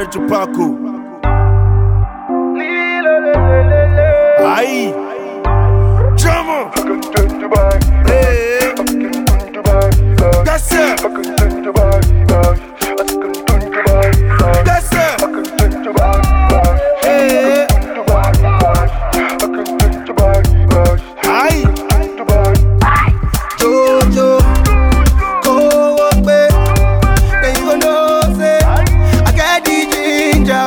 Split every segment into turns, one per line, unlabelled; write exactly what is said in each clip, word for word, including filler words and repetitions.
Gary Tupaco. Aye. Drama. Hey. That's it. That's it. Hey. Aye.
Jojo, go away. Then you gonna know say I got the ginger.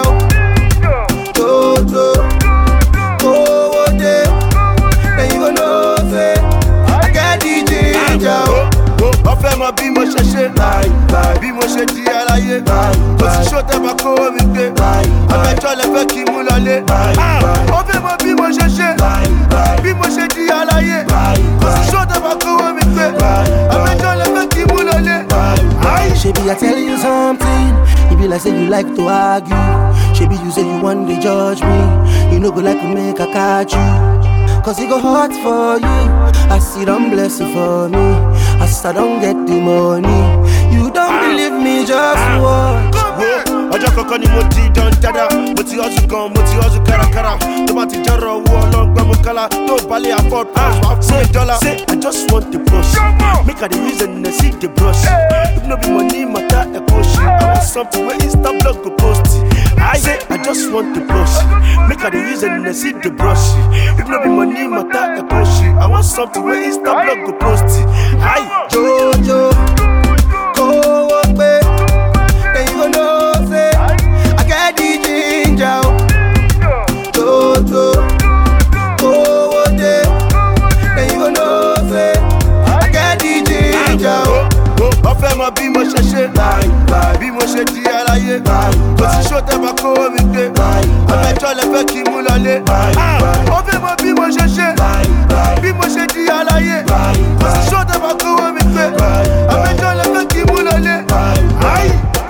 Jojo, go away. Then you gonna know say I got the ginger.
Ọ̀fẹ́ mọ bí mo ṣe ṣe, bí mo ṣe di aláyé. Kò sí ṣó tẹ́ bá kówó mi gbé. Abẹ́jọ́ lẹ fẹ́ kí n mú lọlé. Ọ̀fẹ́ mọ bí mo ṣe ṣe, bí mo ṣe di aláyé. Kò sí ṣó tẹ́ bá kówó mi gbé. Abẹ́jọ́ lẹ fẹ́ kí n mú lọlé.
Shebi I tell you something, it be like say you like to argue. Shebi you say you want to judge me, you no go like to make a catch you. Cause it go hard for you, I see them bless you for me. I still don't get the money, you don't believe me, just watch.
Ọjọ́ kankan ni mo ti dán dáadáa, mo ti hustle gan, mo ti hustle kárakára. Tó bá ti jọ́rọ̀ owó ọlọ́ngbẹ́ mo kálá, tó balẹ̀ afford pounds wá fún a dollar. Say I just want the brush, make I the reason I see the brush. If no be money matter, I go shit. I want something where Insta blog go post it. I say I just want the brush, make I the reason I see the brush. If no be money matter, I go shit. I want something where Insta blog go post it. Aye.
Jojo, go away. Then you gonna know say I got the ginger. Jojo, go away. Then you gonna know say I got the ginger.
Ọ̀fẹ́ mọ bí mo ṣe ṣe, bí mo ṣe di aláyé. Kò sí ṣó tẹ́ bá kówó mi gbé. Abẹ́jọ́ lẹ fẹ́ kí n mú lọlé. Ọ̀fẹ́ mọ bí mo ṣe ṣe, bí mo ṣe di aláyé. Kò sí ṣó tẹ́ bá kówó mi gbé. Abẹ́jọ́ lẹ fẹ́ kí n mú lọlé. Aye.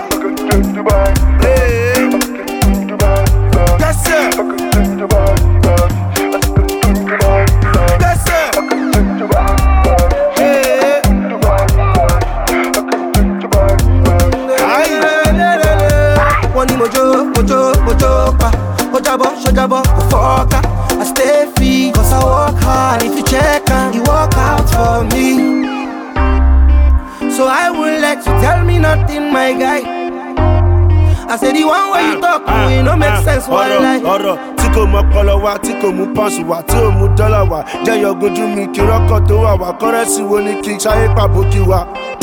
Hey. That's it. That's it. Hey.
Wọ́n ní mojo, mojo, mojo pa. Ojabo, shojabo, go fuck. I stay free, cause I work hard. If you check and you work out for me, so I won't let you tell me nothing, my guy. I said the one way you talk to me, no make sense, one lie.
Ọ̀rọ̀ tí kò mọ ọpọlọ wa, tí kò mú pọ́ǹsì wá, tí ò mú dọ́là wá. Jẹ́yọ̀ gojú mi kí rọ́kọ̀ tó wà wá. Kọ́rẹ́sì wo ni kí n ṣayé pàbókì wa.